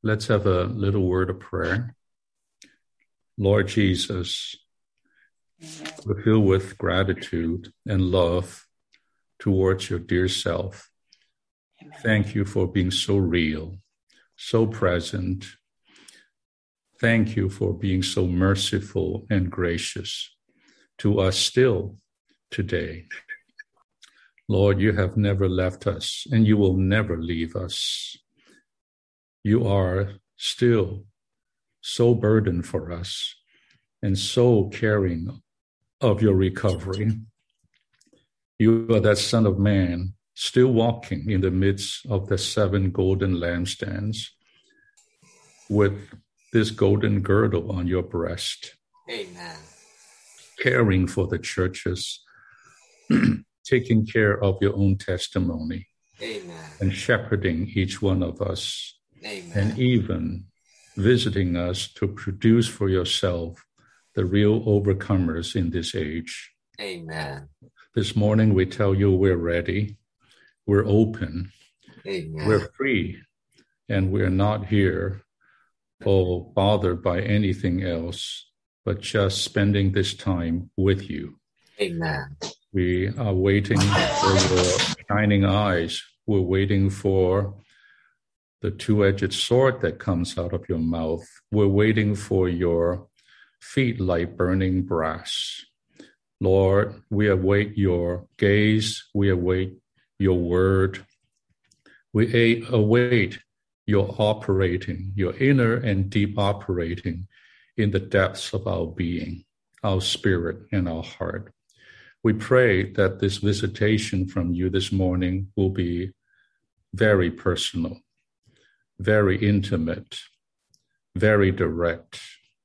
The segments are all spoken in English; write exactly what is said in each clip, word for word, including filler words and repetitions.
Let's have a little word of prayer. Lord Jesus, we're filled with gratitude and love towards your dear self. Amen. Thank you for being so real, so present. Thank you for being so merciful and gracious to us still today. Lord, you have never left us and you will never leave us. You are still so burdened for us and so caring of your recovery. You are that Son of Man still walking in the midst of the seven golden lampstands with this golden girdle on your breast. Amen. Caring for the churches, taking care of your own testimony. Amen. And shepherding each one of us. Amen. And even visiting us to produce for yourself the real overcomers in this age. Amen. This morning we tell you we're ready, we're open, Amen. We're free, and we're not here or bothered by anything else, but just spending this time with you. Amen. We are waiting for your shining eyes. We're waiting for the two-edged sword that comes out of your mouth. We're waiting for your feet like burning brass. Lord, we await your gaze. We await your word. We await your operating, your inner and deep operating in the depths of our being, our spirit, and our heart. We pray that this visitation from you this morning will be very personal, very intimate, very direct.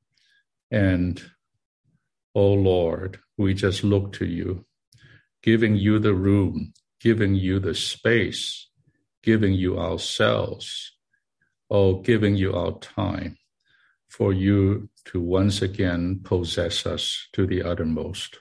And, oh Lord, we just look to you, giving you the room, giving you the space, giving you ourselves, oh, giving you our time for you to once again possess us to the uttermost.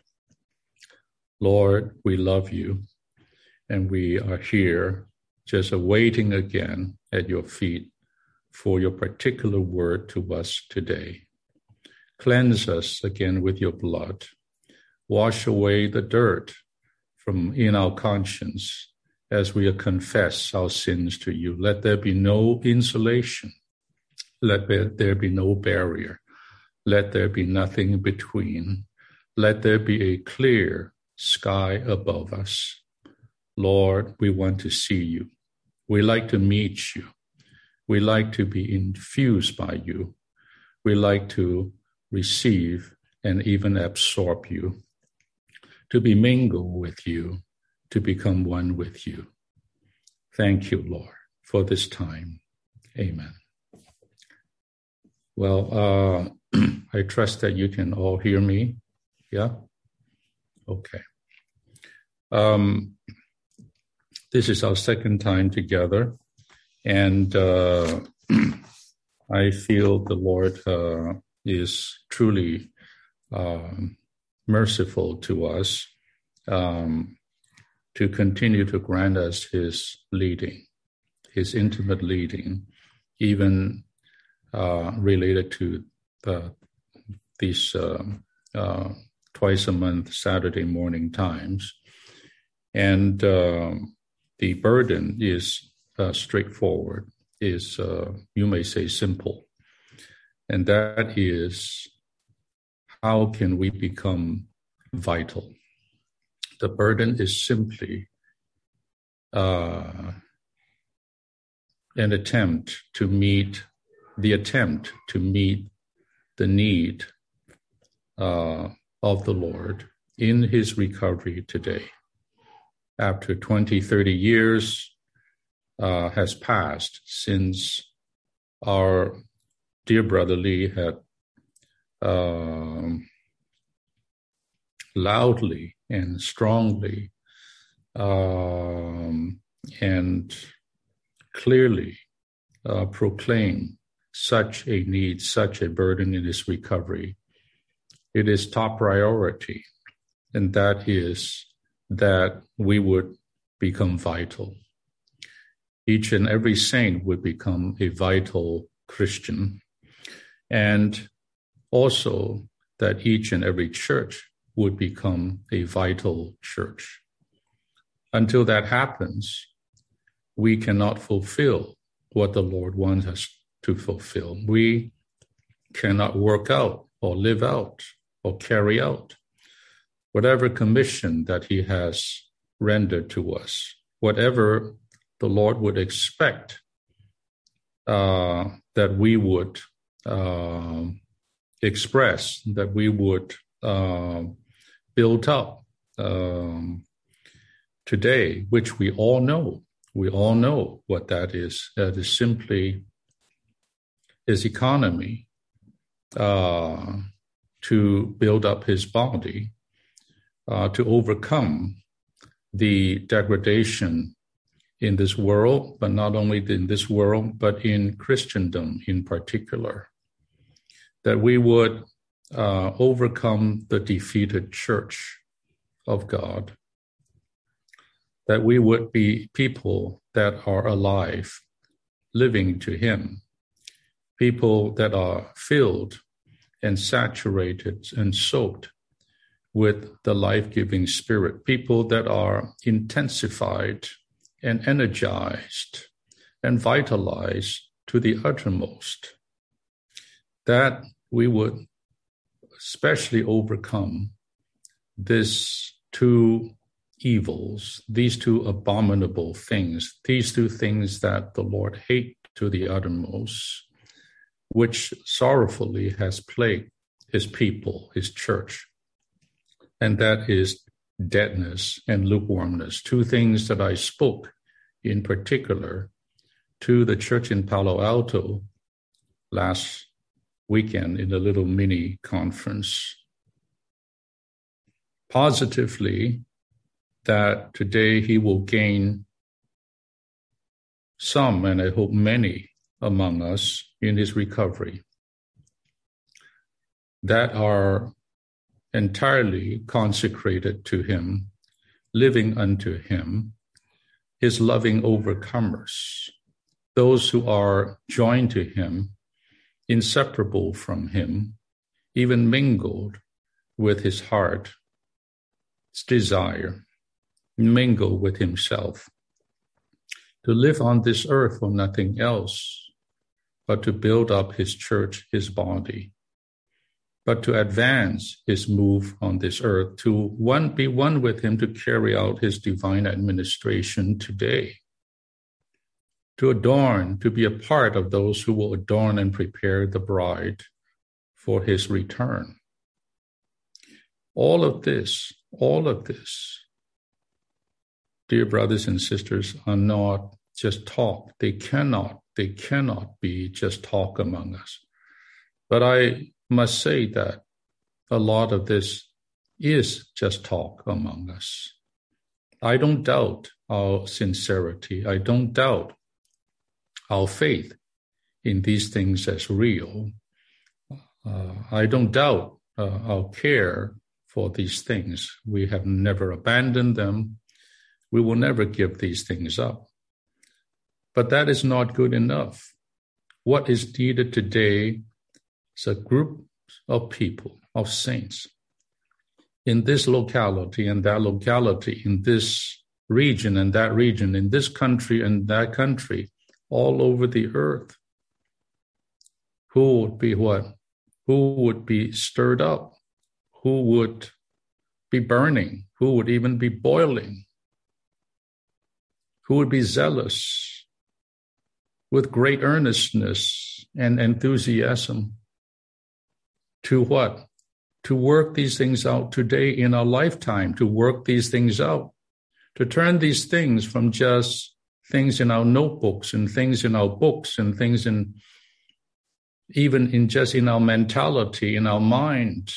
Lord, we love you, and we are here just awaiting again at your feet for your particular word to us today. Cleanse us again with your blood. Wash away the dirt from in our conscience as we confess our sins to you. Let there be no insulation. Let there be no barrier. Let there be nothing in between. Let there be a clear sky above us. Lord, we want to see you. We like to meet you. We like to be infused by you. We like to receive and even absorb you, to be mingled with you, to become one with you. Thank you, Lord, for this time. Amen. Well, uh, I trust that you can all hear me. Yeah? Okay. Um, this is our second time together, and uh, I feel the Lord uh, is truly um, merciful to us um, to continue to grant us his leading, his intimate leading, even uh, related to the, these uh, uh, twice a month Saturday morning times. And uh, the burden is uh, straightforward, is, uh, you may say, simple. And that is, how can we become vital? The burden is simply uh, an attempt to meet, the attempt to meet the need uh, of the Lord in his recovery today. After twenty, thirty years uh, has passed since our dear brother Lee had um, loudly and strongly um, and clearly uh, proclaimed such a need, such a burden in his recovery. It is top priority, and that is that we would become vital. Each and every saint would become a vital Christian, and also that each and every church would become a vital church. Until that happens, we cannot fulfill what the Lord wants us to fulfill. We cannot work out or live out or carry out whatever commission that he has rendered to us, whatever the Lord would expect uh, that we would uh, express, that we would uh, build up um, today, which we all know. We all know what that is. That is simply his economy uh, to build up his body, uh, to overcome the degradation in this world, but not only in this world, but in Christendom in particular. That we would uh, overcome the defeated church of God. That we would be people that are alive, living to him, people that are filled and saturated and soaked with the life-giving Spirit, people that are intensified and energized and vitalized to the uttermost, that we would especially overcome these two evils, these two abominable things, these two things that the Lord hates to the uttermost, which sorrowfully has plagued his people, his church. And that is deadness and lukewarmness, two things that I spoke in particular to the church in Palo Alto last weekend in a little mini conference. Positively, that today he will gain some, and I hope many, among us in his recovery that are entirely consecrated to him, living unto him, his loving overcomers, those who are joined to him, inseparable from him, even mingled with his heart, his desire, mingle with himself, to live on this earth for nothing else but to build up his church, his body, but to advance his move on this earth, to one be one with him to carry out his divine administration today, to adorn, to be a part of those who will adorn and prepare the bride for his return. All of this, all of this, dear brothers and sisters, are not just talk. They cannot, they cannot be just talk among us. But I must say that a lot of this is just talk among us. I don't doubt our sincerity. I don't doubt our faith in these things as real. Uh, I don't doubt uh, our care for these things. We have never abandoned them. We will never give these things up. But that is not good enough. What is needed today is a group of people, of saints, in this locality and that locality, in this region and that region, in this country and that country, all over the earth, who would be what? Who would be stirred up? Who would be burning? Who would even be boiling? Who would be zealous with great earnestness and enthusiasm to what? To work these things out today in our lifetime, to work these things out, to turn these things from just things in our notebooks and things in our books and things in even in just in our mentality, in our mind,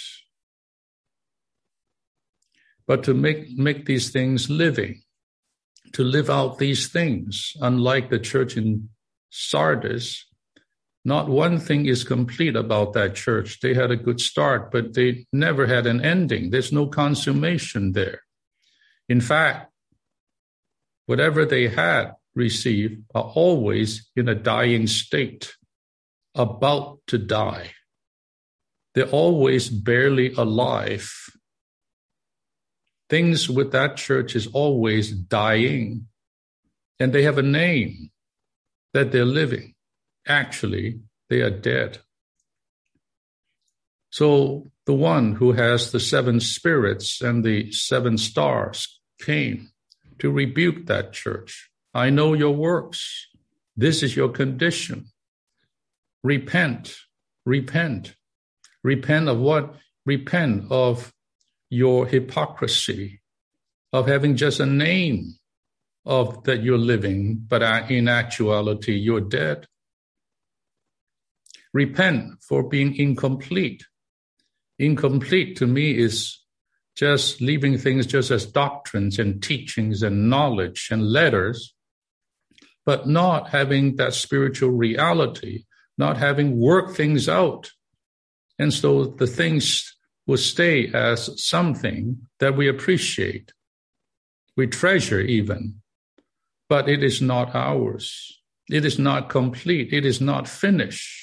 but to make, make these things living, to live out these things. Unlike the church in Sardis, not one thing is complete about that church. They had a good start, but they never had an ending. There's no consummation there. In fact, whatever they had received are always in a dying state. about to die. They're always barely alive. Things with that church is always dying. And they have a name that they're living. Actually, they are dead. So the one who has the seven spirits and the seven stars came to rebuke that church. I know your works. This is your condition. Repent, repent. Repent of what? Repent of your hypocrisy, of having just a name of that you're living, but in actuality, you're dead. Repent for being incomplete. Incomplete to me is just leaving things just as doctrines and teachings and knowledge and letters, but not having that spiritual reality, not having worked things out. And so the things will stay as something that we appreciate, we treasure even, but it is not ours. It is not complete. It is not finished.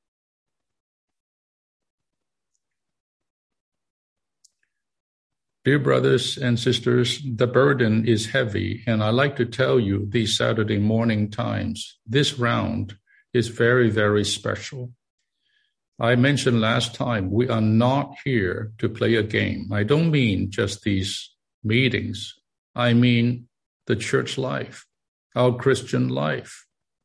Dear brothers and sisters, the burden is heavy, and I like to tell you these Saturday morning times, this round is very, very special. I mentioned last time, we are not here to play a game. I don't mean just these meetings. I mean the church life, our Christian life.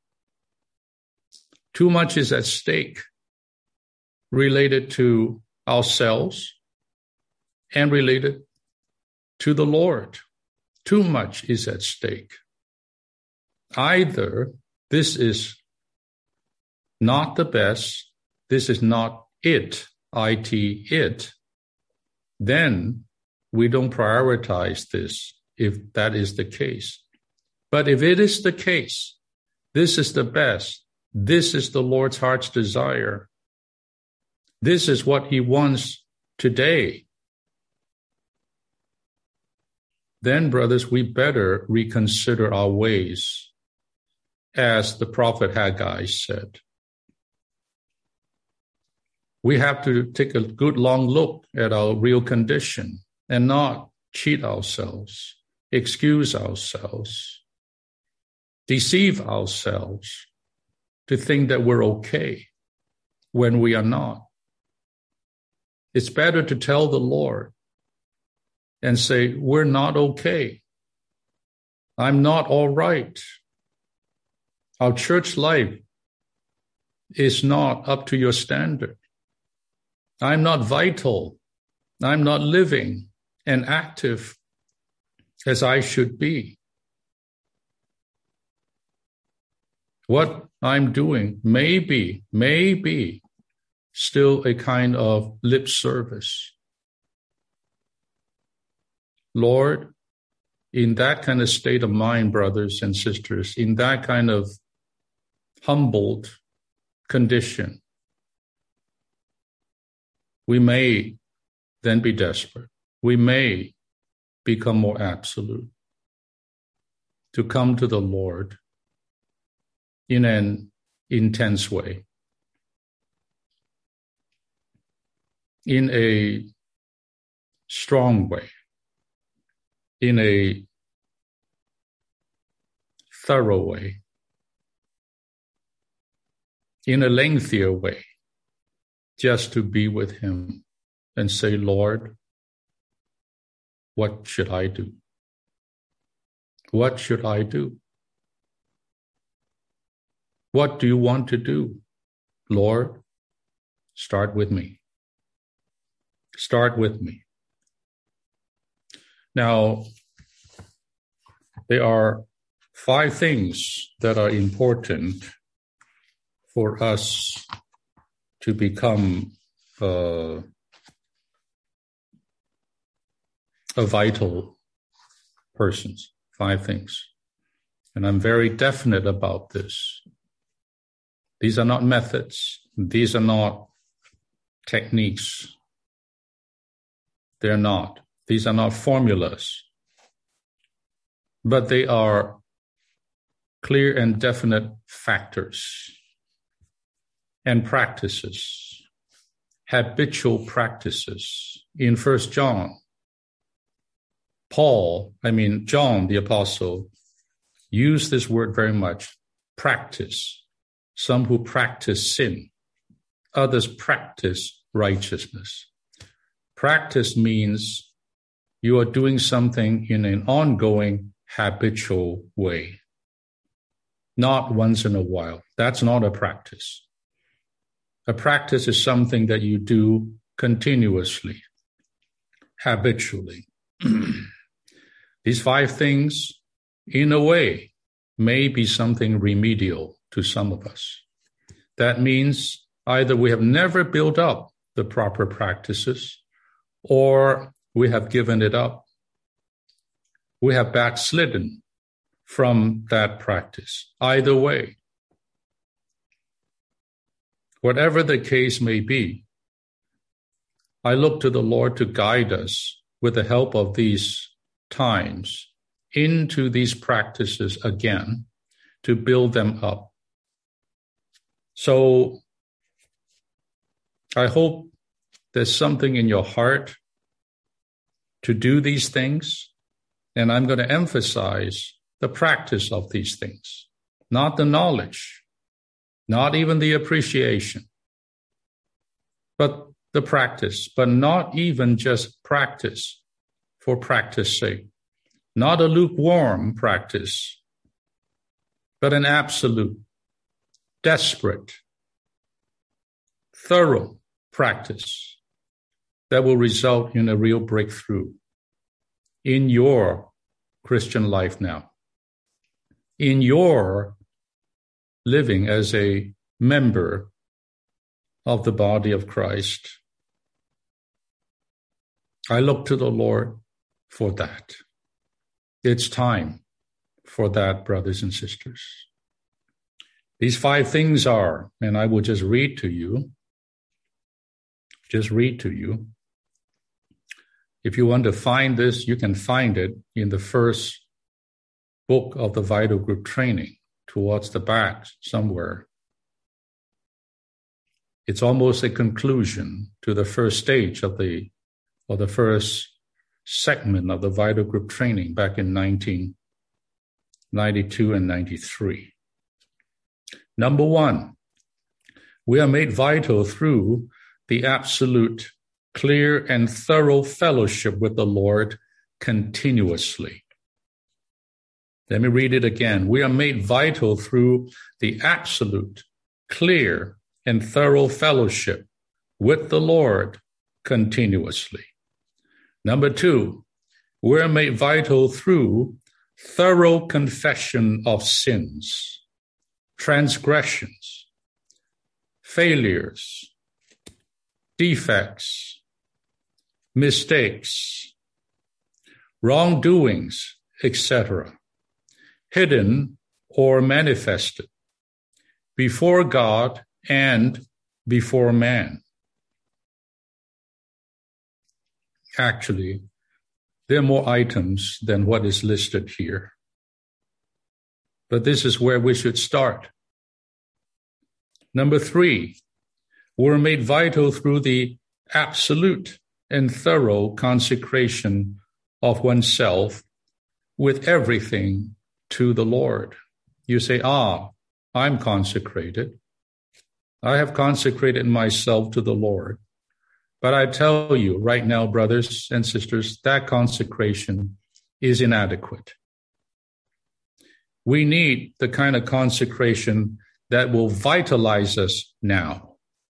Too much is at stake related to ourselves and related to the Lord. Too much is at stake. Either this is not the best, this is not it, it, it, then we don't prioritize this if that is the case. But if it is the case, this is the best, this is the Lord's heart's desire, this is what he wants today, then, brothers, we better reconsider our ways, as the prophet Haggai said. We have to take a good long look at our real condition and not cheat ourselves, excuse ourselves, deceive ourselves to think that we're okay when we are not. It's better to tell the Lord and say, we're not okay. I'm not all right. Our church life is not up to your standard. I'm not vital. I'm not living and active as I should be. What I'm doing may be, may be still a kind of lip service. Lord, in that kind of state of mind, brothers and sisters, in that kind of humbled condition, we may then be desperate. We may become more absolute to come to the Lord in an intense way, in a strong way, in a thorough way, in a lengthier way, just to be with him and say, Lord, what should I do? What should I do? What do you want to do? Lord, start with me. Start with me. Now, there are five things that are important for us to become uh, a vital persons. Five things. And I'm very definite about this. These are not methods. These are not techniques. They're not. These are not formulas. But they are clear and definite factors and practices, habitual practices. In First John, Paul, I mean, John the Apostle, used this word very much, practice. Some who practice sin, others practice righteousness. Practice means you are doing something in an ongoing, habitual way, not once in a while. That's not a practice. A practice is something that you do continuously, habitually. These five things, in a way, may be something remedial to some of us. That means either we have never built up the proper practices, or we have given it up. We have backslidden from that practice. Either way, whatever the case may be, I look to the Lord to guide us with the help of these times into these practices again, to build them up. So I hope there's something in your heart to do these things, and I'm going to emphasize the practice of these things, not the knowledge, not even the appreciation, but the practice, but not even just practice for practice sake, not a lukewarm practice, but an absolute, desperate, thorough practice that will result in a real breakthrough in your Christian life now, in your living as a member of the body of Christ. I look to the Lord for that. It's time for that, brothers and sisters. These five things are, and I will just read to you, just read to you. If you want to find this, you can find it in the first book of the Vital Group Training, towards the back somewhere. It's almost a conclusion to the first stage of the, or the first segment of the Vital Group Training back in nineteen ninety-two and ninety-three. Number one, we are made vital through the absolute, clear, and thorough fellowship with the Lord continuously. Let me read it again. We are made vital through the absolute, clear, and thorough fellowship with the Lord continuously. Number two, we're made vital through thorough confession of sins, transgressions, failures, defects, mistakes, wrongdoings, et cetera, hidden or manifested, before God and before man. Actually, there are more items than what is listed here. But this is where we should start. Number three, we're made vital through the absolute and thorough consecration of oneself with everything to the Lord. You say, ah, I'm consecrated. I have consecrated myself to the Lord. But I tell you right now, brothers and sisters, that consecration is inadequate. We need the kind of consecration that will vitalize us now.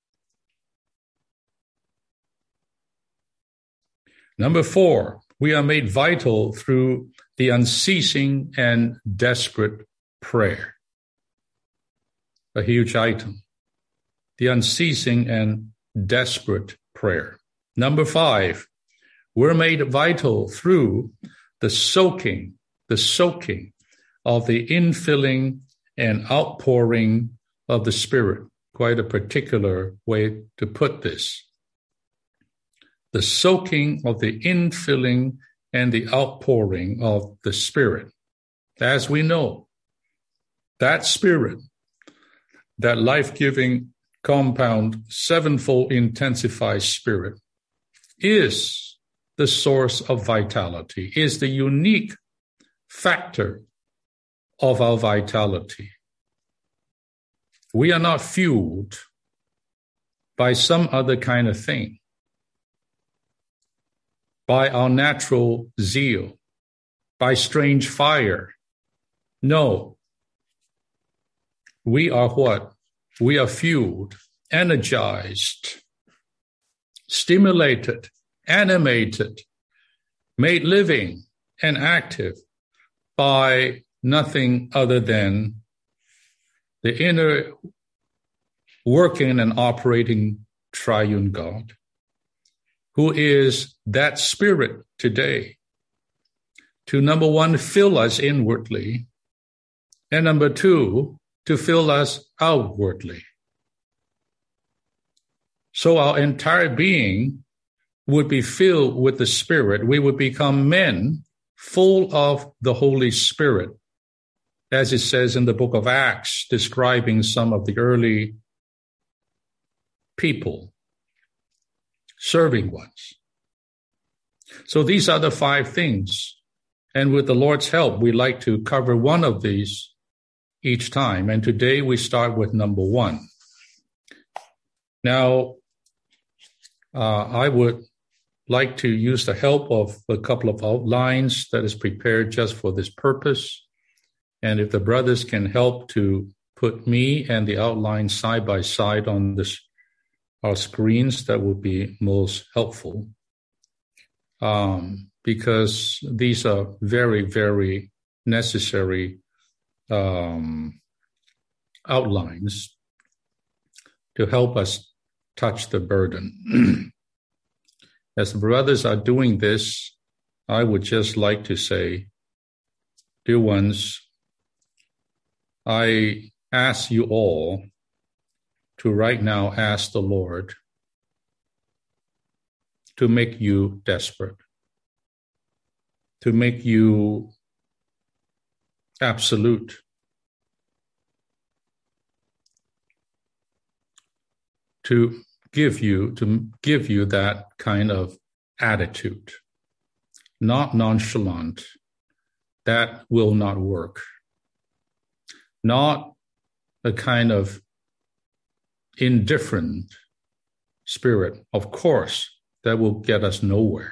Number four, we are made vital through the unceasing and desperate prayer. A huge item. The unceasing and desperate prayer. Number five, we're made vital through the soaking, the soaking of the infilling and outpouring of the Spirit. Quite a particular way to put this. The soaking of the infilling and the outpouring of the Spirit. As we know, that Spirit, that life-giving compound, sevenfold intensified spirit is the source of vitality, is the unique factor of our vitality. We are not fueled by some other kind of thing, by our natural zeal, by strange fire. No. We are what? We are fueled, energized, stimulated, animated, made living and active by nothing other than the inner working and operating triune God, who is that spirit today to, number one, fill us inwardly, and number two, to fill us outwardly. So our entire being would be filled with the Spirit. We would become men full of the Holy Spirit, as it says in the book of Acts, describing some of the early people, serving ones. So these are the five things. And with the Lord's help, we like to cover one of these each time. And today we start with number one. Now, uh, I would like to use the help of a couple of outlines that is prepared just for this purpose. And if the brothers can help to put me and the outline side by side on this, our screens, that would be most helpful. Um, because these are very, very necessary um, outlines to help us touch the burden. As the brothers are doing this, I would just like to say, dear ones, I ask you all to right now ask the Lord to make you desperate, to make you absolute, to give you, to give you that kind of attitude, not nonchalant. That will not work. Not a kind of indifferent spirit. Of course, that will get us nowhere.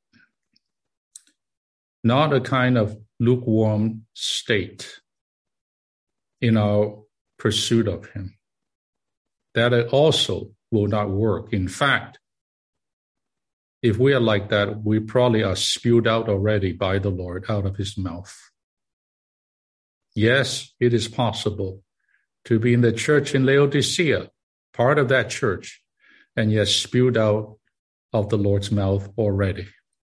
Not a kind of lukewarm state in our pursuit of him. That it also will not work. In fact, if we are like that, we probably are spewed out already by the Lord out of his mouth. Yes, it is possible to be in the church in Laodicea, part of that church, and yet spewed out of the Lord's mouth already.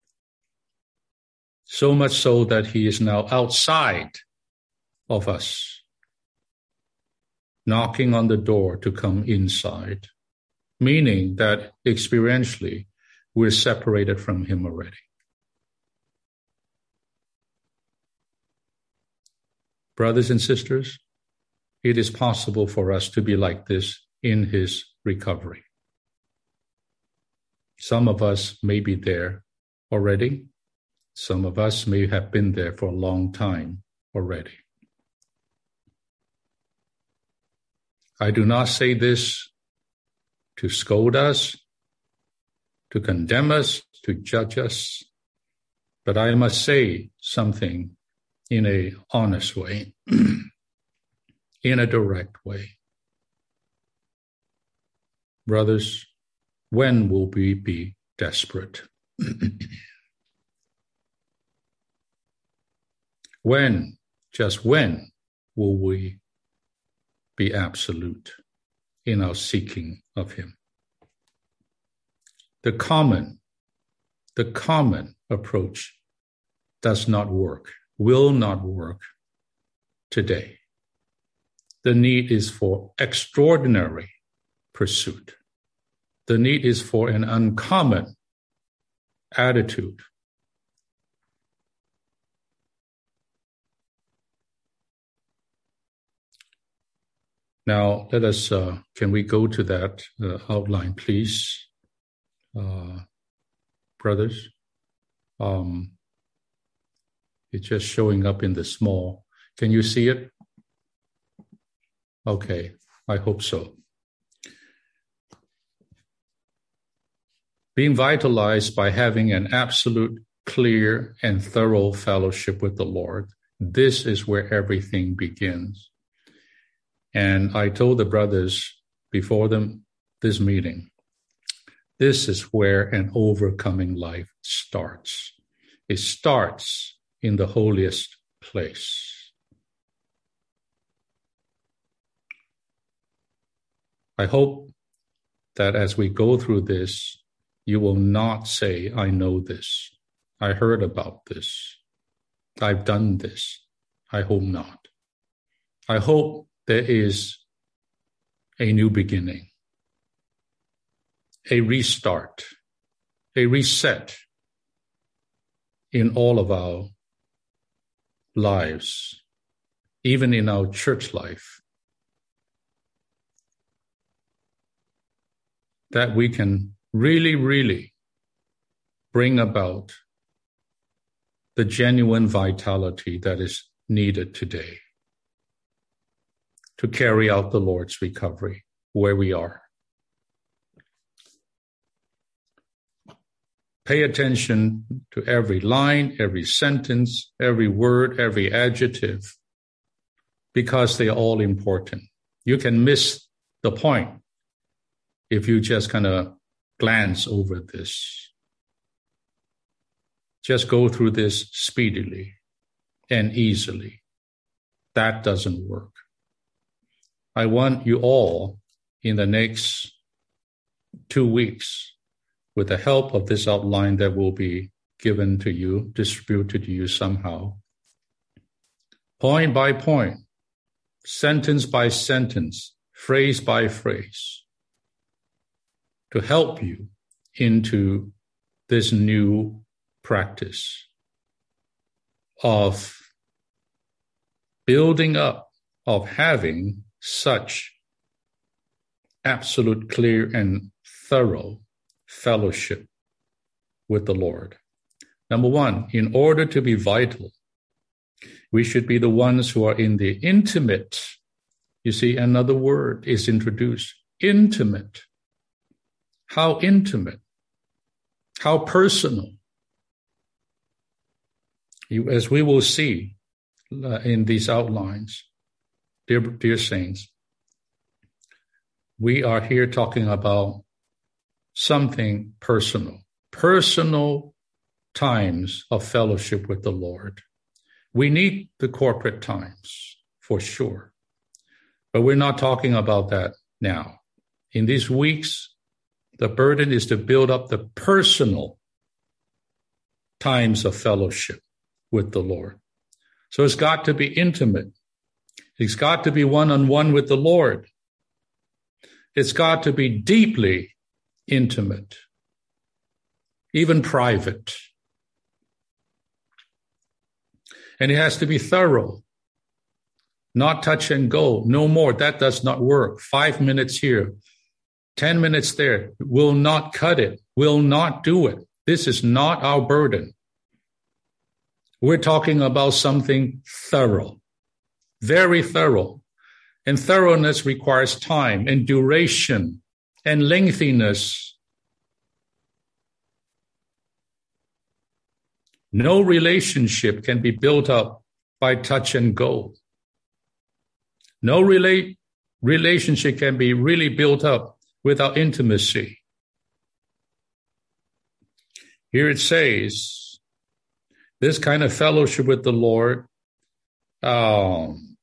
So much so that he is now outside of us, knocking on the door to come inside, meaning that experientially we're separated from him already. Brothers and sisters, it is possible for us to be like this in his recovery. Some of us may be there already. Some of us may have been there for a long time already. I do not say this to scold us, to condemn us, to judge us, but I must say something in a honest way, in a direct way. Brothers, when will we be desperate? When, just when, will we be absolute in our seeking of him? The common, the common approach does not work, will not work today. The need is for extraordinary pursuit. The need is for an uncommon attitude. Now, let us, uh, can we go to that uh, outline, please, uh, brothers? Um, it's just showing up in the small. Can you see it? Okay, I hope so. Being vitalized by having an absolute, clear, and thorough fellowship with the Lord. This is where everything begins. And I told the brothers before them this meeting, this is where an overcoming life starts. It starts in the holiest place. I hope that as we go through this, you will not say, I know this. I heard about this. I've done this. I hope not. I hope there is a new beginning, a restart, a reset in all of our lives, even in our church life, that we can really, really bring about the genuine vitality that is needed today to carry out the Lord's recovery where we are. Pay attention to every line, every sentence, every word, every adjective, because they are all important. You can miss the point if you just kind of glance over this. Just go through this speedily and easily. That doesn't work. I want you all in the next two weeks, with the help of this outline that will be given to you, distributed to you somehow, point by point, sentence by sentence, phrase by phrase, to help you into this new practice of building up, of having such absolute, clear, and thorough fellowship with the Lord. Number one, in order to be vital, we should be the ones who are in the intimate. You see, another word is introduced, intimate. How intimate? How personal? You, as we will see uh, in these outlines, dear, dear saints, we are here talking about something personal, personal times of fellowship with the Lord. We need the corporate times for sure, but we're not talking about that now. In these weeks, the burden is to build up the personal times of fellowship with the Lord. So it's got to be intimate. It's got to be one-on-one with the Lord. It's got to be deeply intimate, even private. And it has to be thorough, not touch and go, no more. That does not work. Five minutes here, ten minutes there will not cut it, will not do it. This is not our burden. We're talking about something thorough, very thorough. And thoroughness requires time and duration and lengthiness. No relationship can be built up by touch and go. No relate, relationship can be really built up without intimacy. Here it says, this kind of fellowship with the Lord um,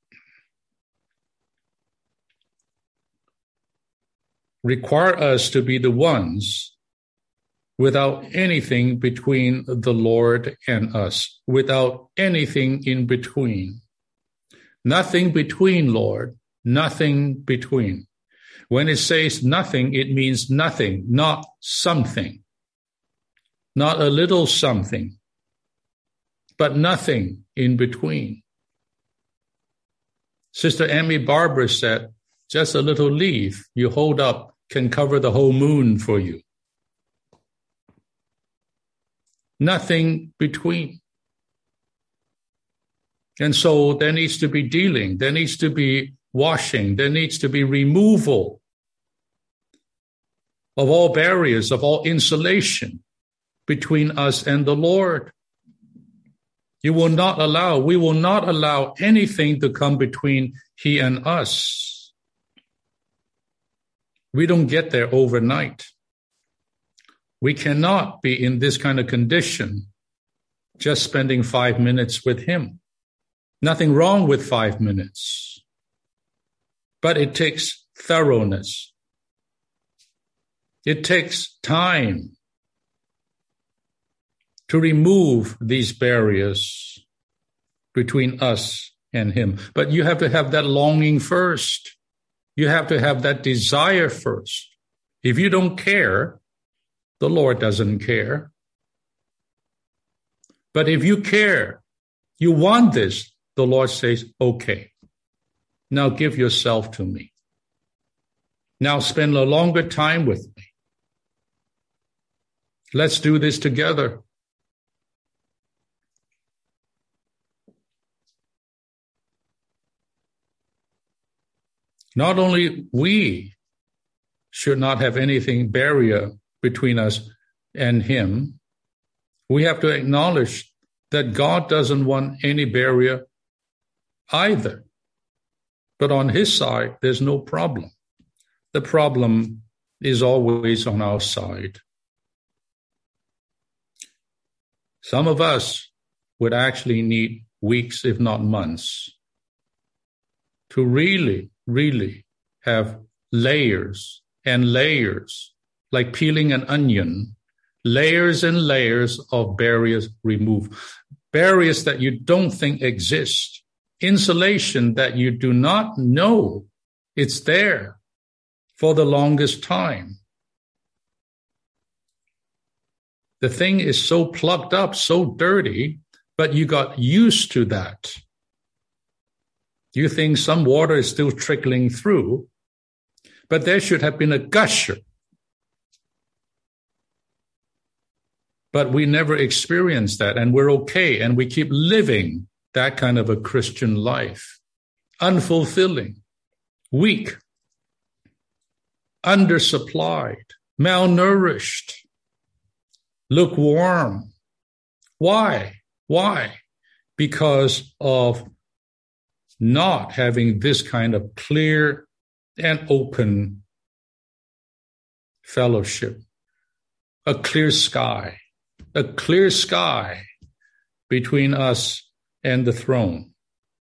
require us to be the ones without anything between the Lord and us, without anything in between. Nothing between, Lord, nothing between. When it says nothing, it means nothing, not something, not a little something, but nothing in between. Sister Amy Barber said, just a little leaf you hold up can cover the whole moon for you. Nothing between. And so there needs to be dealing, there needs to be washing, there needs to be removal of all barriers, of all insulation between us and the Lord. You will not allow, we will not allow anything to come between He and us. We don't get there overnight. We cannot be in this kind of condition just spending five minutes with Him. Nothing wrong with five minutes. But it takes thoroughness. It takes time to remove these barriers between us and Him. But you have to have that longing first. You have to have that desire first. If you don't care, the Lord doesn't care. But if you care, you want this, the Lord says, okay, now give yourself to me. Now spend a longer time with me. Let's do this together. Not only we should not have anything barrier between us and Him, we have to acknowledge that God doesn't want any barrier either. But on His side, there's no problem. The problem is always on our side. Some of us would actually need weeks, if not months, to really, really have layers and layers, like peeling an onion, layers and layers of barriers removed, barriers that you don't think exist, insulation that you do not know it's there for the longest time. The thing is so plugged up, so dirty, but you got used to that. You think some water is still trickling through, but there should have been a gusher. But we never experienced that, and we're okay, and we keep living that kind of a Christian life. Unfulfilling, weak, undersupplied, malnourished, lukewarm. Why? Why? Because of not having this kind of clear and open fellowship, a clear sky, a clear sky between us and the throne.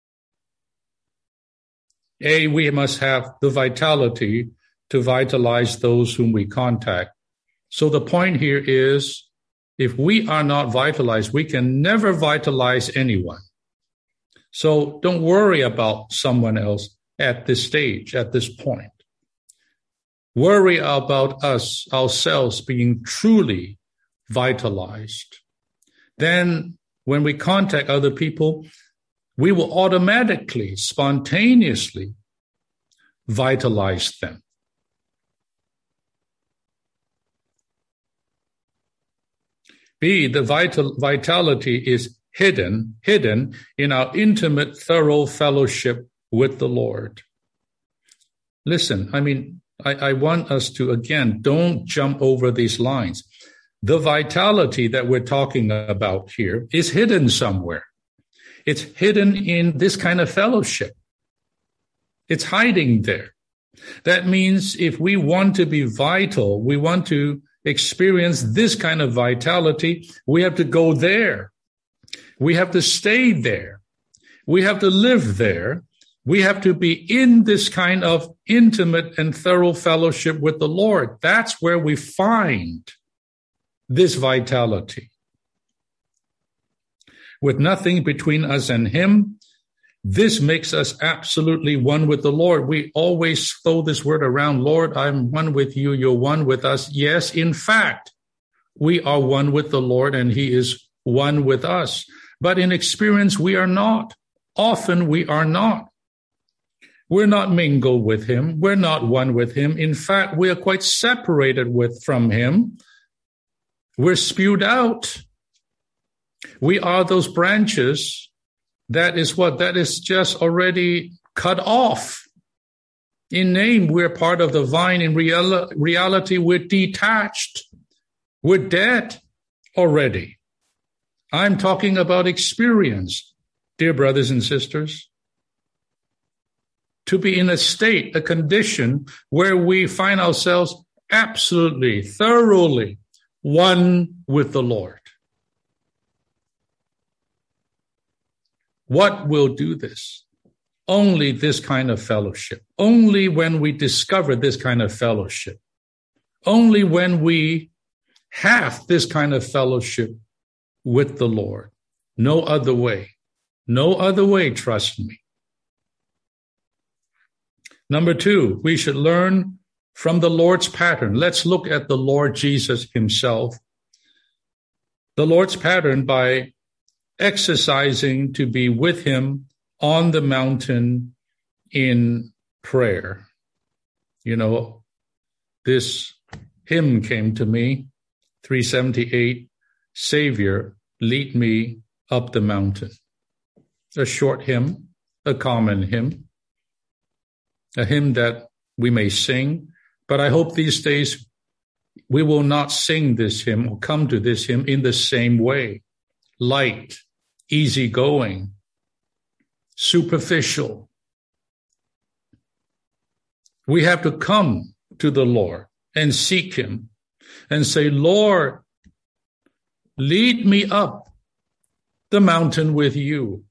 A, we must have the vitality to vitalize those whom we contact. So the point here is, if we are not vitalized, we can never vitalize anyone. So don't worry about someone else at this stage, at this point. Worry about us, ourselves, being truly vitalized. Then when we contact other people, we will automatically, spontaneously vitalize them. B, the vital, vitality is hidden, hidden in our intimate, thorough fellowship with the Lord. Listen, I mean, I, I want us to, again, don't jump over these lines. The vitality that we're talking about here is hidden somewhere. It's hidden in this kind of fellowship. It's hiding there. That means if we want to be vital, we want to experience this kind of vitality, we have to go there. We have to stay there. We have to live there. We have to be in this kind of intimate and thorough fellowship with the Lord. That's where we find this vitality. With nothing between us and Him, this makes us absolutely one with the Lord. We always throw this word around, Lord, I'm one with you, you're one with us. Yes, in fact, we are one with the Lord and He is one with us. But in experience, we are not. Often we are not. We're not mingled with him. We're not one with him. In fact, we are quite separated with from him. We're spewed out. We are those branches. That is what? That is just already cut off. In name, we're part of the vine. In real, reality, we're detached. We're dead already. I'm talking about experience, dear brothers and sisters. To be in a state, a condition where we find ourselves absolutely, thoroughly one with the Lord. What will do this? Only this kind of fellowship. Only when we discover this kind of fellowship. Only when we have this kind of fellowship with the Lord. No other way. No other way, trust me. Number two, we should learn from the Lord's pattern. Let's look at the Lord Jesus himself. The Lord's pattern by exercising to be with him on the mountain in prayer. You know, this hymn came to me, three seventy-eight, Savior, lead me up the mountain. A short hymn, a common hymn, a hymn that we may sing, but I hope these days we will not sing this hymn or come to this hymn in the same way. Light, easygoing, superficial. We have to come to the Lord and seek him and say, Lord, lead me up the mountain with you.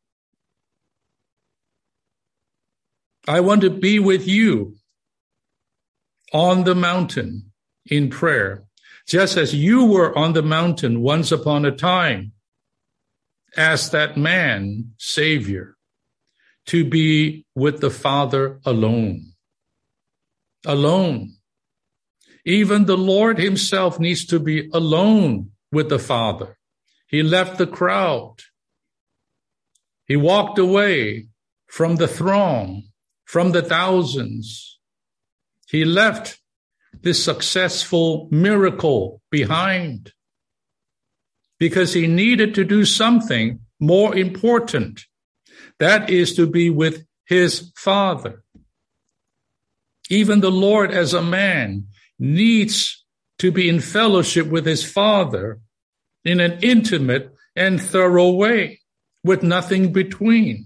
I want to be with you on the mountain in prayer, just as you were on the mountain once upon a time as that man, Savior, to be with the Father alone. Alone. Even the Lord himself needs to be alone with the Father. He left the crowd. He walked away from the throng, from the thousands. He left this successful miracle behind because he needed to do something more important. That is to be with his Father. Even the Lord as a man needs to be in fellowship with his Father in an intimate and thorough way, with nothing between.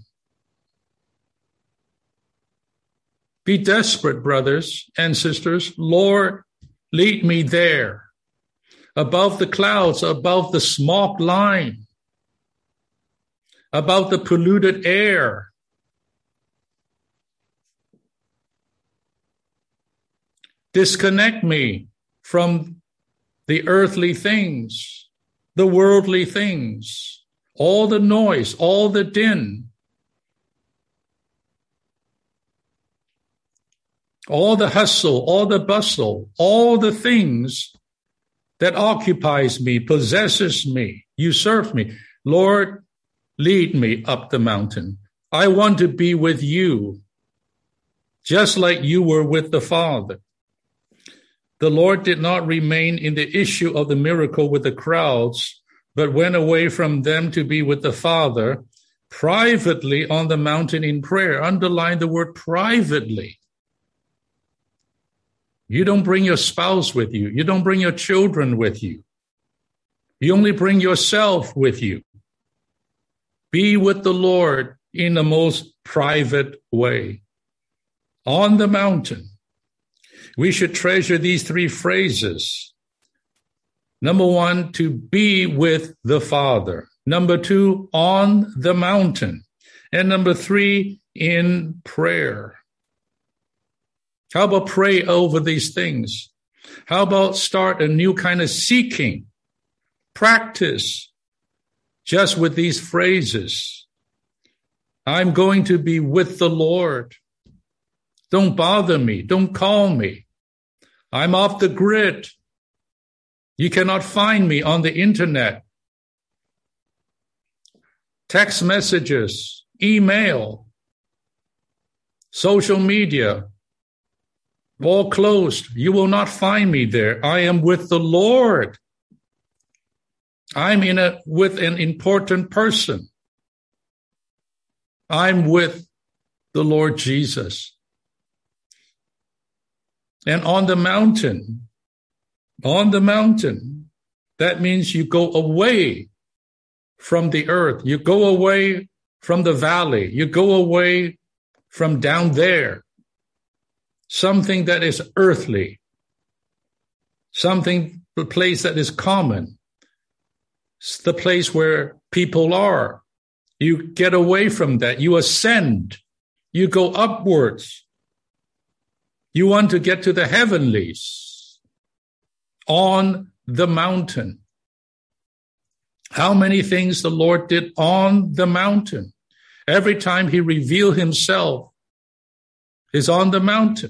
Be desperate, brothers and sisters. Lord, lead me there, above the clouds, above the smog line, above the polluted air. Disconnect me from the earthly things, the worldly things, all the noise, all the din, all the hustle, all the bustle, all the things that occupies me, possesses me, usurps me. Lord, lead me up the mountain. I want to be with you, just like you were with the Father. The Lord did not remain in the issue of the miracle with the crowds, but went away from them to be with the Father privately on the mountain in prayer. Underline the word privately. You don't bring your spouse with you. You don't bring your children with you. You only bring yourself with you. Be with the Lord in the most private way. On the mountain. We should treasure these three phrases. Number one, to be with the Father. Number two, on the mountain. And number three, in prayer. How about pray over these things? How about start a new kind of seeking, practice, just with these phrases? I'm going to be with the Lord. Don't bother me. Don't call me. I'm off the grid. You cannot find me on the internet. Text messages, email, social media, all closed. You will not find me there. I am with the Lord. I'm in a with an important person. I'm with the Lord Jesus. And on the mountain, on the mountain, that means you go away from the earth. You go away from the valley. You go away from down there. Something that is earthly. Something, the place that is common. It's the place where people are. You get away from that. You ascend. You go upwards. You want to get to the heavenlies on the mountain. How many things the Lord did on the mountain. Every time he revealed himself is on the mountain.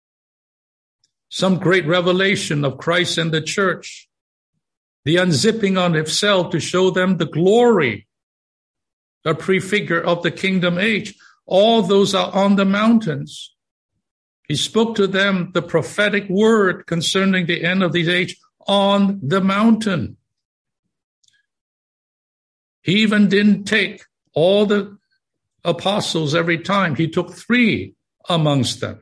Some great revelation of Christ and the church. The unzipping on himself to show them the glory, a prefigure of the kingdom age. All those are on the mountains. He spoke to them the prophetic word concerning the end of this age on the mountain. He even didn't take all the apostles every time. He took three amongst them.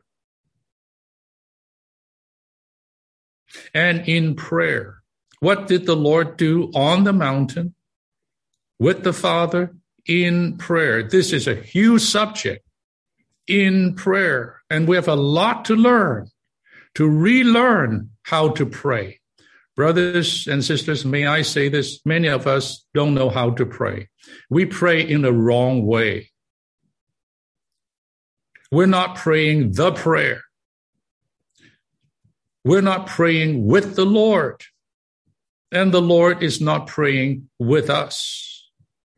And in prayer, what did the Lord do on the mountain with the Father? In prayer. This is a huge subject. In prayer. And we have a lot to learn, to relearn how to pray. Brothers and sisters, may I say this? Many of us don't know how to pray. We pray in the wrong way. We're not praying the prayer. We're not praying with the Lord. And the Lord is not praying with us.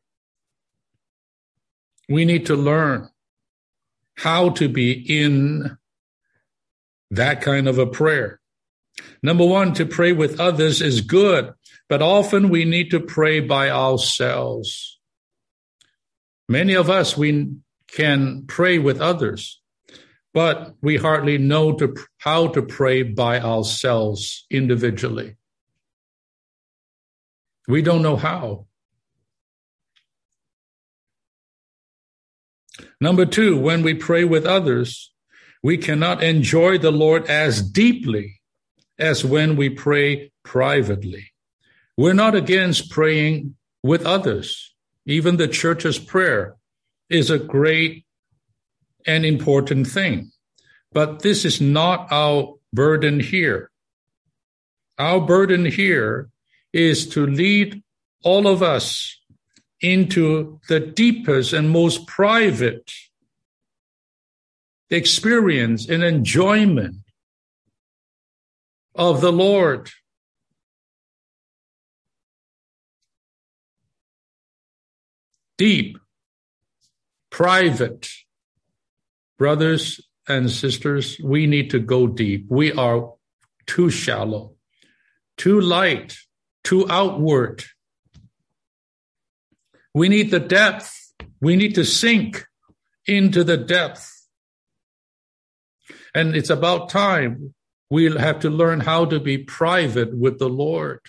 We need to learn how to be in that kind of a prayer. Number one, to pray with others is good, but often we need to pray by ourselves. Many of us, we can pray with others, but we hardly know to, how to pray by ourselves individually. We don't know how. Number two, when we pray with others, we cannot enjoy the Lord as deeply as when we pray privately. We're not against praying with others. Even the church's prayer is a great and important thing. But this is not our burden here. Our burden here is to lead all of us into the deepest and most private experience and enjoyment of the Lord. Deep, private. Brothers and sisters, we need to go deep. We are too shallow, too light, too outward. We need the depth. We need to sink into the depth. And it's about time we'll have to learn how to be private with the Lord.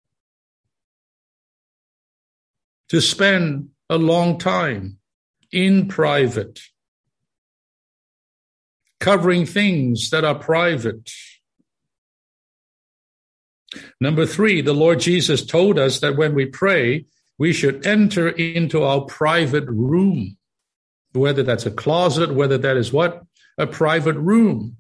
To spend a long time in private, covering things that are private. Number three, the Lord Jesus told us that when we pray, we should enter into our private room, whether that's a closet, whether that is what? A private room.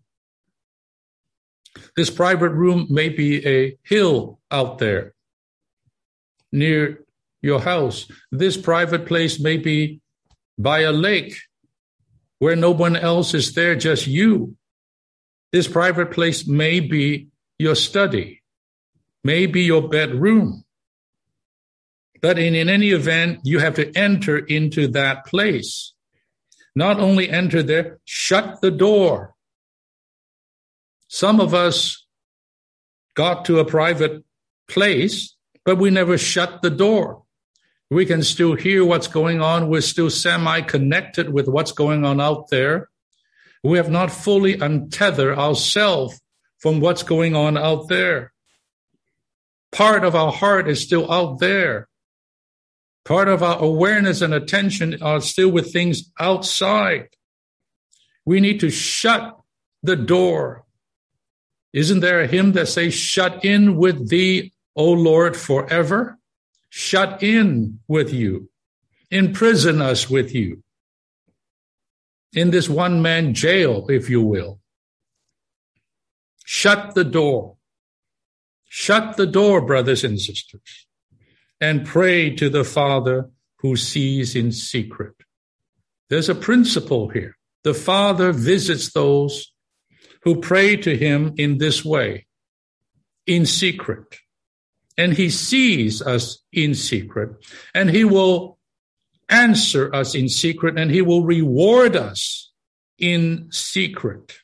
This private room may be a hill out there near your house. This private place may be by a lake where no one else is there, just you. This private place may be your study, may be your bedroom. But in, in any event, you have to enter into that place. Not only enter there, shut the door. Some of us got to a private place, but we never shut the door. We can still hear what's going on. We're still semi-connected with what's going on out there. We have not fully untethered ourselves from what's going on out there. Part of our heart is still out there. Part of our awareness and attention are still with things outside. We need to shut the door. Isn't there a hymn that says, shut in with thee, O Lord, forever? Shut in with you. Imprison us with you. In this one-man jail, if you will. Shut the door. Shut the door, brothers and sisters, and pray to the Father who sees in secret. There's a principle here. The Father visits those who pray to him in this way, in secret. And he sees us in secret, and he will answer us in secret, and he will reward us in secret.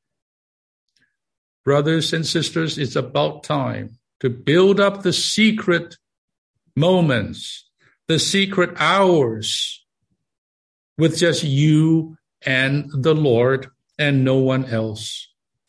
Brothers and sisters, it's about time to build up the secret moments, the secret hours with just you and the Lord and no one else.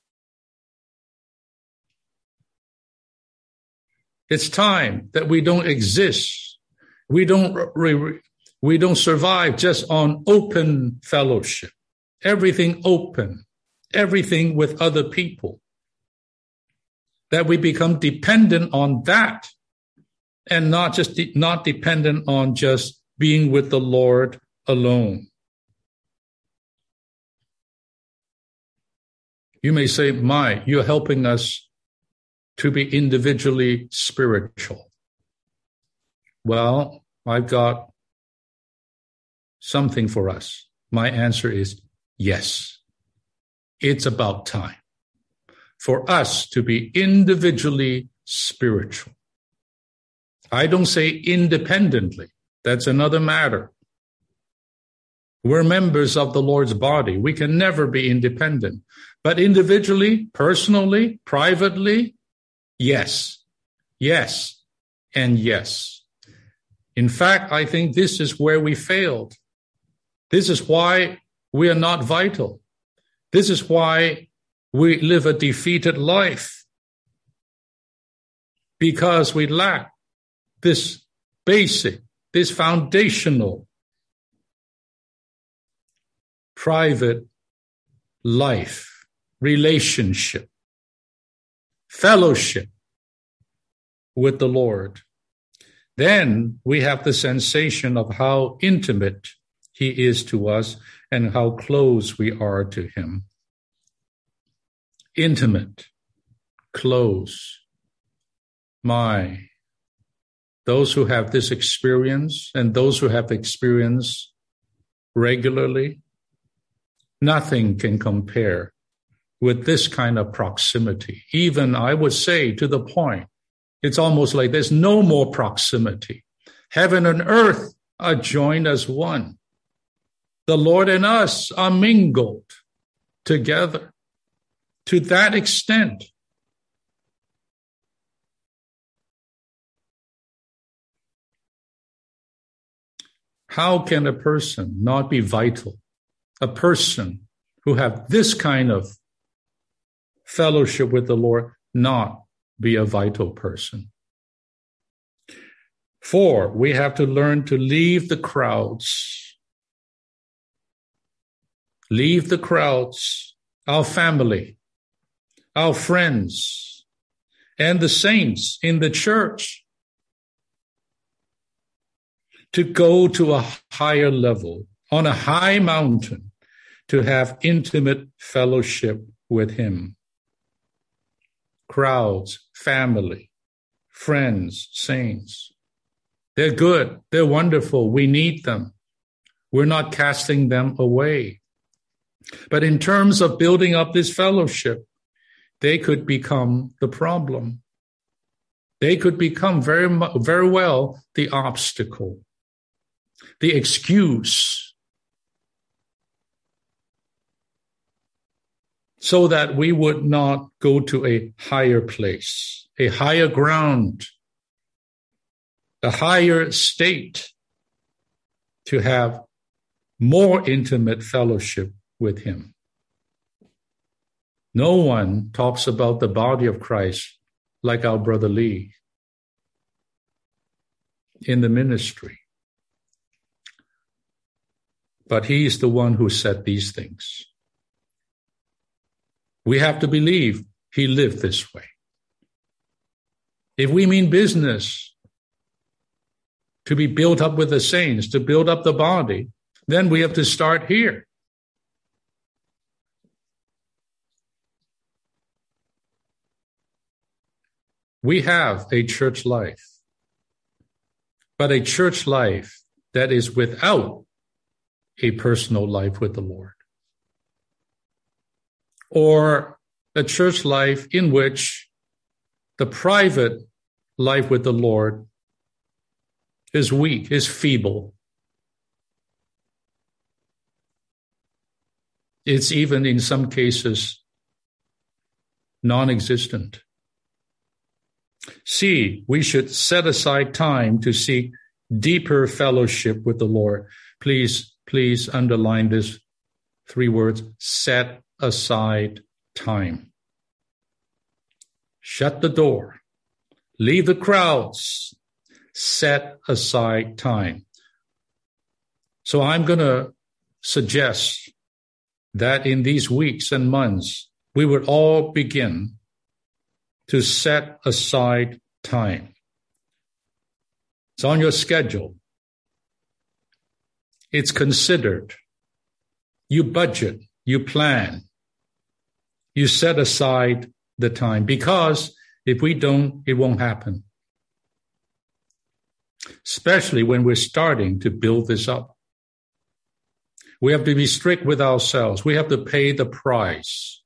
It's time that we don't exist. We don't re- we don't survive just on open fellowship. Everything open, everything with other people. That we become dependent on that and not just de- not dependent on just being with the Lord alone. You may say, "My, you're helping us to be individually spiritual." Well, I've got something for us. My answer is yes. It's about time for us to be individually spiritual. I don't say independently. That's another matter. We're members of the Lord's body. We can never be independent. But individually, personally, privately, yes, yes, and yes. In fact, I think this is where we failed. This is why we are not vital. This is why we live a defeated life. Because we lack this basic, this foundational private life, relationship, fellowship with the Lord. Then we have the sensation of how intimate he is to us and how close we are to him. Intimate, close. My, those who have this experience and those who have experience regularly, nothing can compare with this kind of proximity. Even, I would say, to the point, it's almost like there's no more proximity. Heaven and earth are joined as one. The Lord and us are mingled together. To that extent, how can a person not be vital? A person who have this kind of fellowship with the Lord not be a vital person? Four, we have to learn to leave the crowds. Leave the crowds, our family, our friends, and the saints in the church, to go to a higher level, on a high mountain, to have intimate fellowship with him. Crowds, family, friends, saints. They're good. They're wonderful. We need them. We're not casting them away. But in terms of building up this fellowship, they could become the problem. They could become very, very well the obstacle, the excuse, so that we would not go to a higher place, a higher ground, a higher state, to have more intimate fellowship with him. No one talks about the body of Christ like our brother Lee in the ministry. But he is the one who said these things. We have to believe he lived this way. If we mean business, to be built up with the saints, to build up the body, then we have to start here. We have a church life, but a church life that is without a personal life with the Lord, or a church life in which the private life with the Lord is weak, is feeble. It's even in some cases non-existent. C, we should set aside time to seek deeper fellowship with the Lord. Please, please underline this three words: set aside time. Shut the door. Leave the crowds. Set aside time. So I'm going to suggest that in these weeks and months, we would all begin to set aside time. It's on your schedule. It's considered. You budget, you plan, you set aside the time, because if we don't, it won't happen. Especially when we're starting to build this up. We have to be strict with ourselves. We have to pay the price.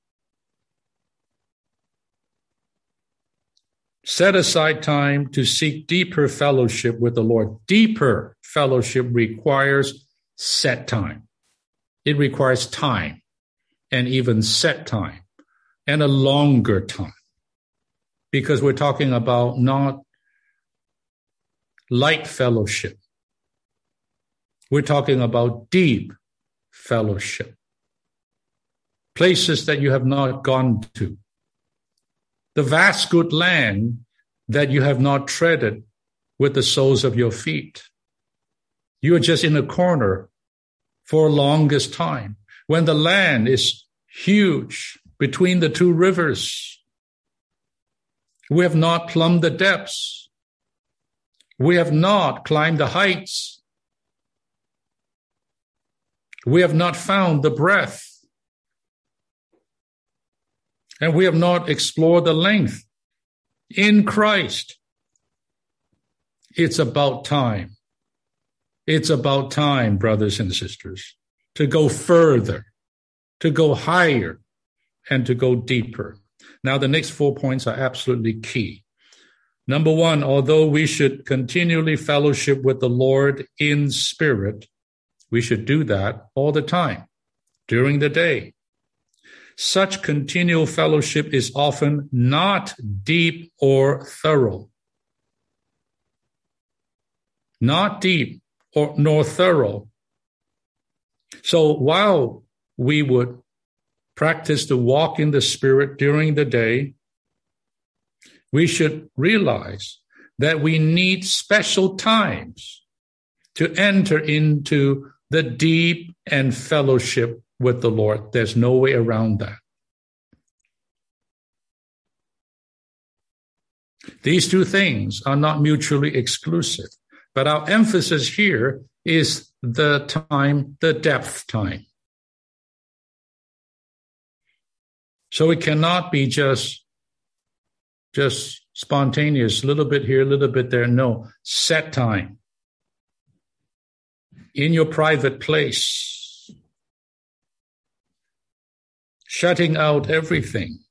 Set aside time to seek deeper fellowship with the Lord. Deeper fellowship requires set time. It requires time, and even set time, and a longer time. Because we're talking about not light fellowship. We're talking about deep fellowship. Places that you have not gone to. The vast good land that you have not treaded with the soles of your feet. You are just in a corner for longest time, when the land is huge between the two rivers. We have not plumbed the depths. We have not climbed the heights. We have not found the breadth. And we have not explored the length in Christ. It's about time. It's about time, brothers and sisters, to go further, to go higher, and to go deeper. Now, the next four points are absolutely key. Number one, although we should continually fellowship with the Lord in spirit, we should do that all the time, during the day. Such continual fellowship is often not deep or thorough. Not deep or nor thorough. So while we would practice to walk in the Spirit during the day, we should realize that we need special times to enter into the deep and fellowship with the Lord. There's no way around that. These two things are not mutually exclusive, but our emphasis here is the time, the depth time. So it cannot be just, just spontaneous, a little bit here, a little bit there. No, set time. In your private place. Shutting out everything.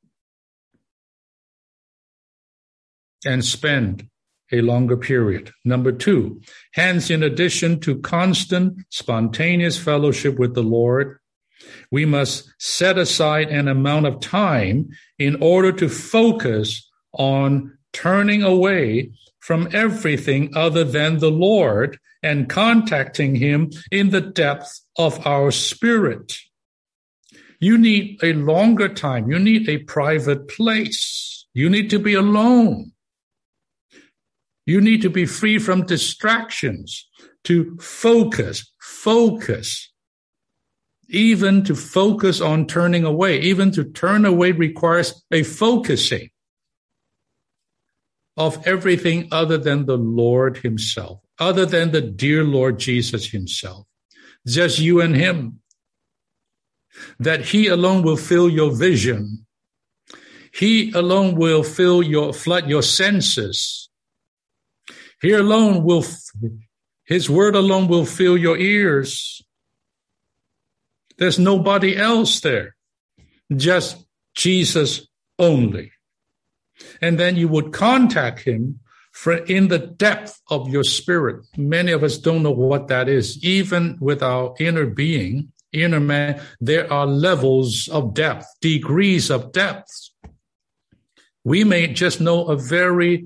And spend a longer period. Number two, hence, in addition to constant, spontaneous fellowship with the Lord, we must set aside an amount of time in order to focus on turning away from everything other than the Lord and contacting Him in the depth of our spirit. You need a longer time. You need a private place. You need to be alone. You need to be free from distractions, to focus, focus. Even to focus on turning away. Even to turn away requires a focusing of everything other than the Lord himself, other than the dear Lord Jesus himself. Just you and him. That he alone will fill your vision. He alone will fill your, flood your senses. He alone will, his word alone will fill your ears. There's nobody else there. Just Jesus only. And then you would contact him for in the depth of your spirit. Many of us don't know what that is. Even with our inner being, inner man, there are levels of depth, degrees of depth. We may just know a very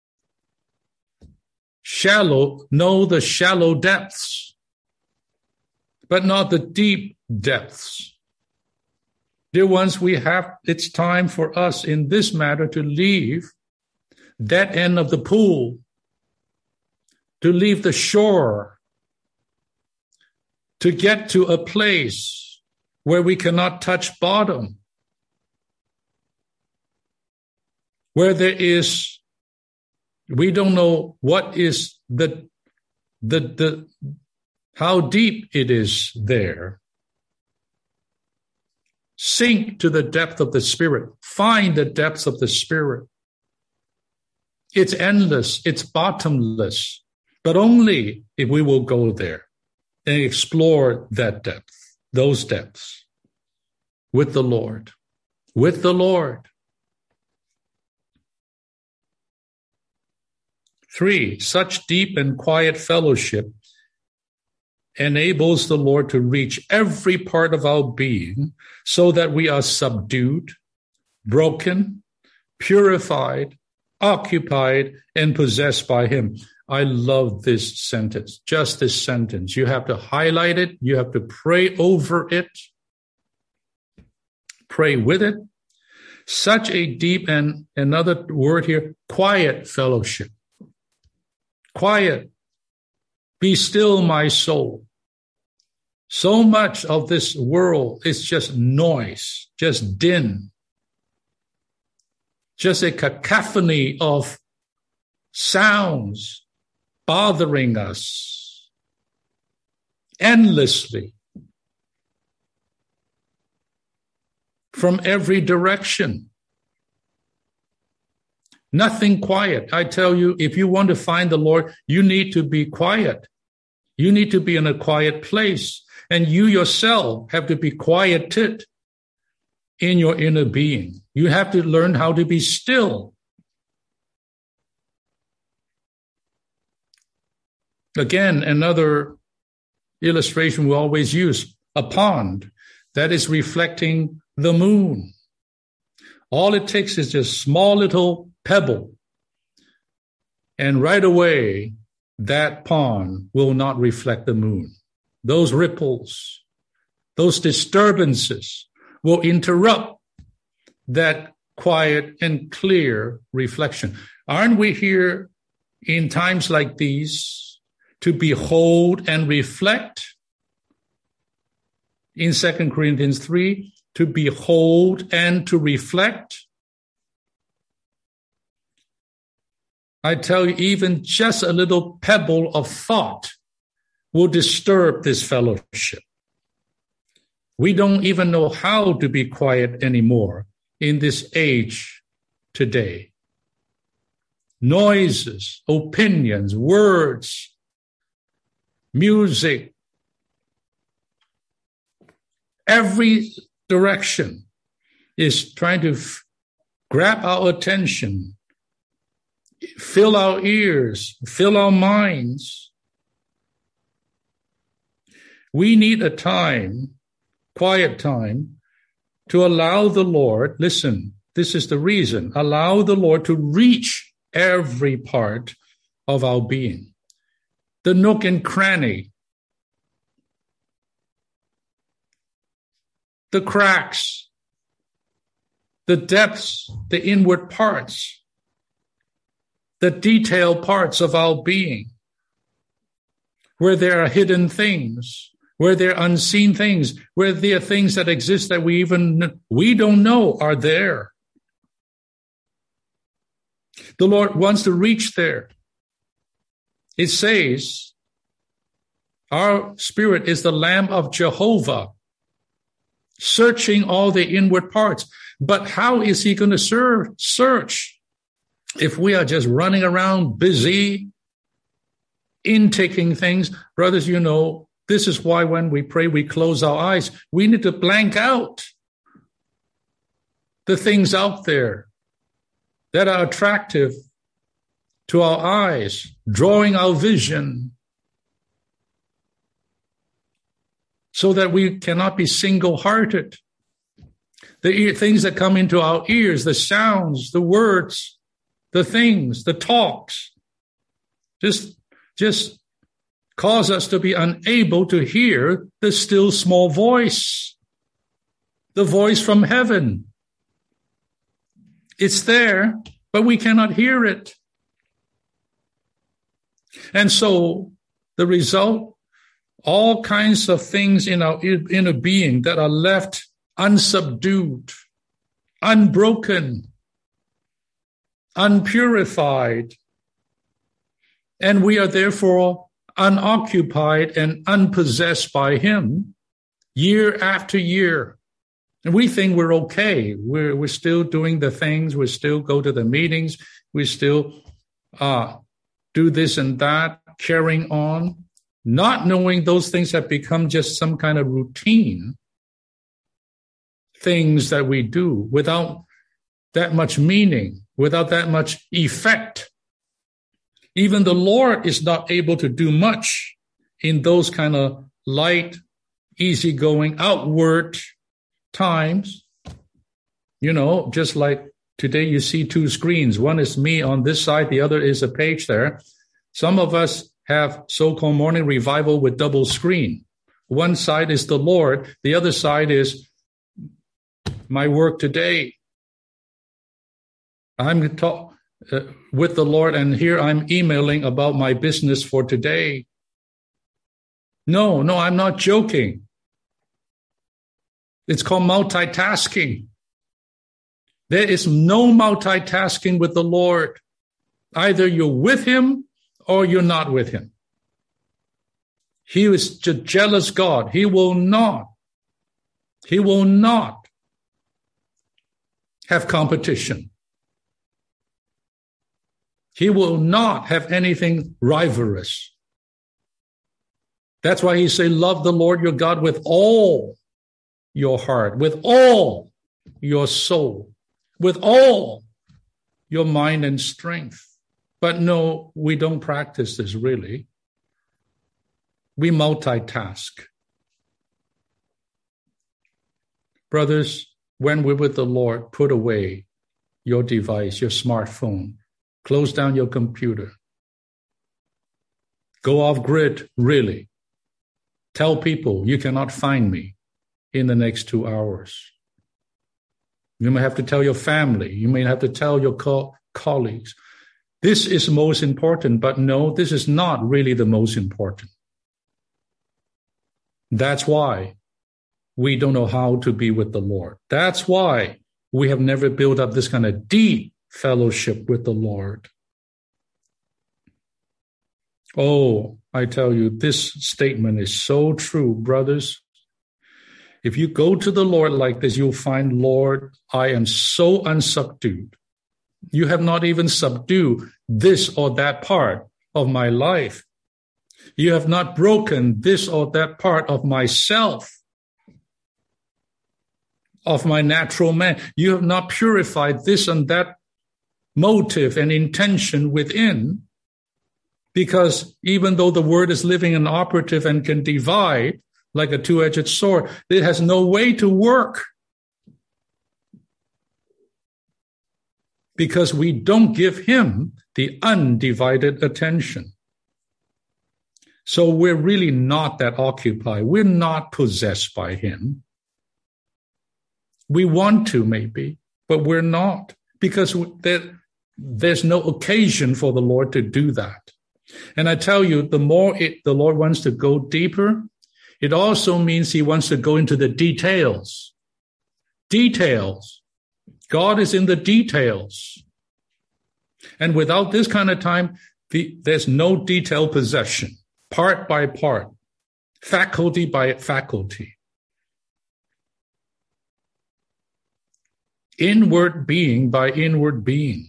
shallow, know the shallow depths, but not the deep depths. Dear ones, we have, it's time for us in this matter to leave that end of the pool, to leave the shore, to get to a place where we cannot touch bottom, where there is, we don't know what is the, the, the, how deep it is there. Sink to the depth of the Spirit. Find the depths of the Spirit. It's endless. It's bottomless. But only if we will go there and explore that depth, those depths with the Lord, with the Lord. Three, such deep and quiet fellowship enables the Lord to reach every part of our being so that we are subdued, broken, purified, occupied, and possessed by him. I love this sentence, just this sentence. You have to highlight it. You have to pray over it. Pray with it. Such a deep, and another word here, quiet fellowship. Quiet. Be still, my soul. So much of this world is just noise, just din, just a cacophony of sounds bothering us endlessly from every direction. Nothing quiet. I tell you, if you want to find the Lord, you need to be quiet. You need to be in a quiet place. And you yourself have to be quieted in your inner being. You have to learn how to be still. Again, another illustration we always use, a pond that is reflecting the moon. All it takes is just a small little pebble, and right away, that pond will not reflect the moon. Those ripples, those disturbances will interrupt that quiet and clear reflection. Aren't we here in times like these to behold and reflect? In Second Corinthians three, to behold and to reflect. I tell you, even just a little pebble of thought will disturb this fellowship. We don't even know how to be quiet anymore in this age today. Noises, opinions, words, music, every direction is trying to f- grab our attention, fill our ears, fill our minds. We need a time, quiet time, to allow the Lord, listen, this is the reason, allow the Lord to reach every part of our being. The nook and cranny. the cracks, the depths, the inward parts, the detailed parts of our being, where there are hidden things, where there are unseen things, where there are things that exist that we even, we don't know are there. The Lord wants to reach there. It says, our spirit is the Lamb of Jehovah, searching all the inward parts. But how is he going to serve, search if we are just running around busy, intaking things? Brothers, you know, this is why when we pray, we close our eyes. We need to blank out the things out there that are attractive to our eyes, drawing our vision, so that we cannot be single-hearted. The things that come into our ears, the sounds, the words, the things, the talks, just, just cause us to be unable to hear the still small voice, the voice from heaven. It's there, but we cannot hear it. And so the result, all kinds of things in our inner being that are left unsubdued, unbroken, unpurified, and we are therefore unoccupied and unpossessed by him year after year. And we think we're okay. We're, we're still doing the things. We still go to the meetings. We still uh, do this and that, carrying on, not knowing those things have become just some kind of routine things that we do without that much meaning, without that much effect. Even the Lord is not able to do much in those kind of light, easygoing, outward times. You know, just like today you see two screens. One is me on this side, the other is a page there. Some of us have so-called morning revival with double screen. One side is the Lord, the other side is my work today. I'm talk, uh, with the Lord, and here I'm emailing about my business for today. No, no, I'm not joking. It's called multitasking. There is no multitasking with the Lord. Either you're with him or you're not with him. He is a jealous God. He will not, he will not have competition. He will not have anything rivalrous. That's why he say, love the Lord your God with all your heart, with all your soul, with all your mind and strength. But no, we don't practice this really. We multitask. Brothers, when we're with the Lord, put away your device, your smartphone. Close down your computer. Go off grid, really. Tell people you cannot find me in the next two hours. You may have to tell your family. You may have to tell your co- colleagues. This is most important, but no, this is not really the most important. That's why we don't know how to be with the Lord. That's why we have never built up this kind of deep fellowship with the Lord. Oh, I tell you, this statement is so true, brothers. If you go to the Lord like this, you'll find, Lord, I am so unsubdued. You have not even subdued this or that part of my life. You have not broken this or that part of myself, of my natural man. You have not purified this and that motive and intention within, because even though the word is living and operative and can divide like a two-edged sword, it has no way to work because we don't give him the undivided attention. So we're really not that occupied. We're not possessed by him. We want to maybe, but we're not, because there, there's no occasion for the Lord to do that. And I tell you, the more it, the Lord wants to go deeper, it also means he wants to go into the details. Details. God is in the details. And without this kind of time, the, there's no detailed possession, part by part, faculty by faculty. Inward being by inward beings.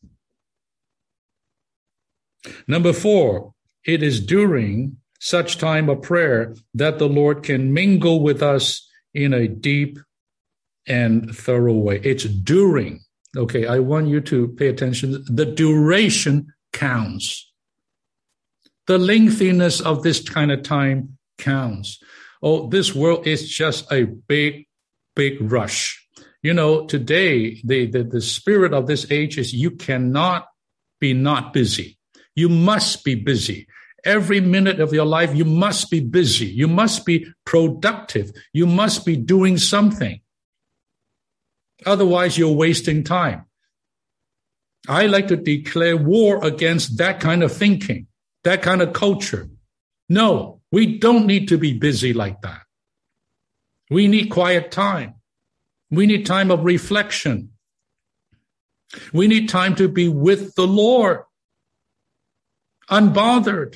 Number four, it is during such time of prayer that the Lord can mingle with us in a deep and thorough way. It's during. Okay, I want you to pay attention. The duration counts. The lengthiness of this kind of time counts. Oh, this world is just a big, big rush. You know, today, the, the, the spirit of this age is you cannot be not busy. You must be busy. Every minute of your life, you must be busy. You must be productive. You must be doing something. Otherwise, you're wasting time. I like to declare war against that kind of thinking, that kind of culture. No, we don't need to be busy like that. We need quiet time. We need time of reflection. We need time to be with the Lord, unbothered.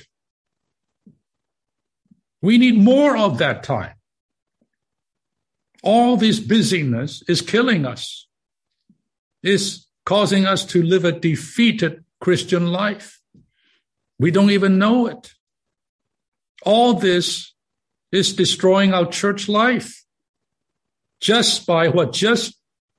We need more of that time. All this busyness is killing us, is causing us to live a defeated Christian life. We don't even know it. All this is destroying our church life. Just by what? Just,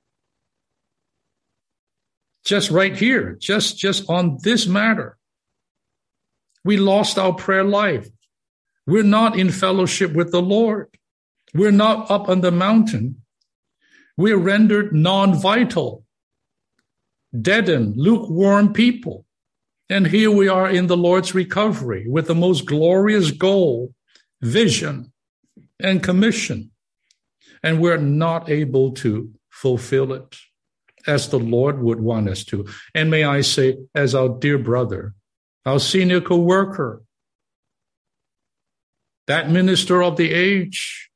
just right here, just, just on this matter. We lost our prayer life. We're not in fellowship with the Lord. We're not up on the mountain. We're rendered non-vital, deadened, lukewarm people. And here we are in the Lord's recovery with the most glorious goal, vision, and commission. And we're not able to fulfill it as the Lord would want us to. And may I say, as our dear brother, our senior co-worker, that minister of the age,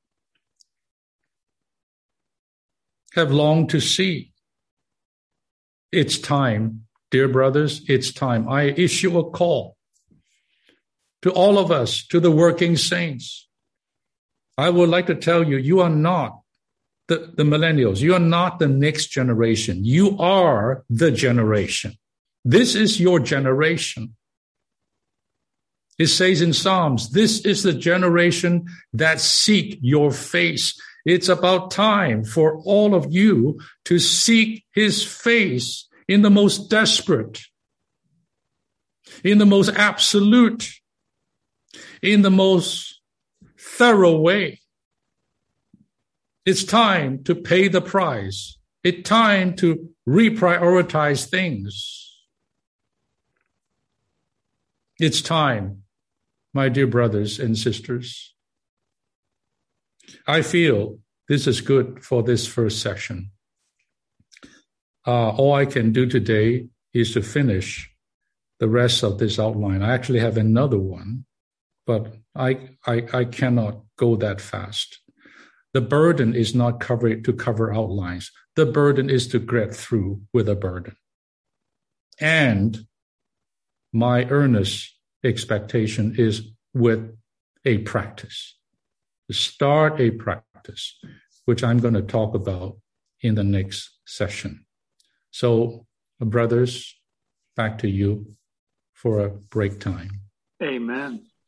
have longed to see. It's time, dear brothers, it's time. I issue a call to all of us, to the working saints. I would like to tell you, you are not the, the millennials. You are not the next generation. You are the generation. This is your generation. It says in Psalms, this is the generation that seek your face. It's about time for all of you to seek his face in the most desperate, in the most absolute, in the most thorough way. It's time to pay the price. It's time to reprioritize things. It's time, my dear brothers and sisters. I feel this is good for this first session. Uh, all I can do today is to finish the rest of this outline. I actually have another one, but I, I, I cannot go that fast. The burden is not cover, to cover outlines. The burden is to get through with a burden. And my earnest expectation is with a practice. Start a practice, which I'm going to talk about in the next session. So, brothers, back to you for a break time. Amen.